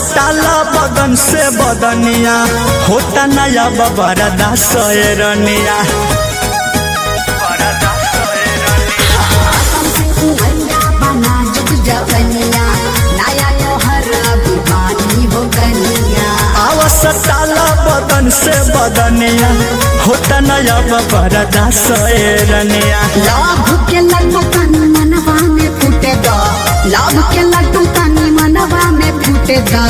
सटाला बदन से बदनिया होता नया बबरदा सयरनिया सटाला बदन से बदनिया होता नया बबरदा सयरनिया लाभ के लड्डू तनी मनवा में फूटेगा लाभ के लड्डू तनी मनवा में फूटेगा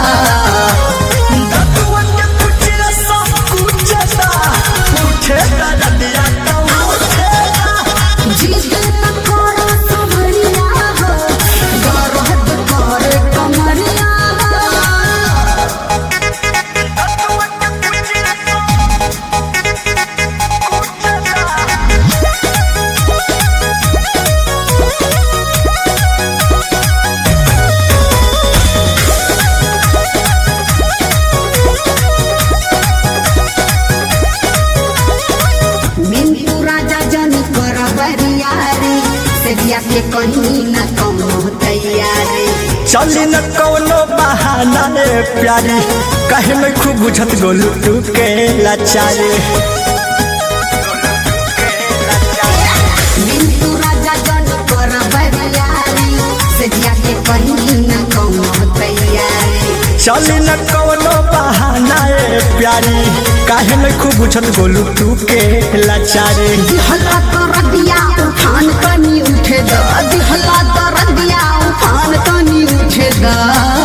के कहीं न कौनो तैयारी चली न कौनो बहाना रे प्यारी कहे में खूब बुझत गोलू तू के लाचारी मिंटू राजा जन कर बरियारी से दिया के कहीं न कौनो तैयारी चली न कौनो बहाना रे प्यारी कहे में खूब बुझत गोलू तू के लाचारी दिहला कर दिया उठान कनी उठे दा दिहला कर दिया उठान कनी उठे दा।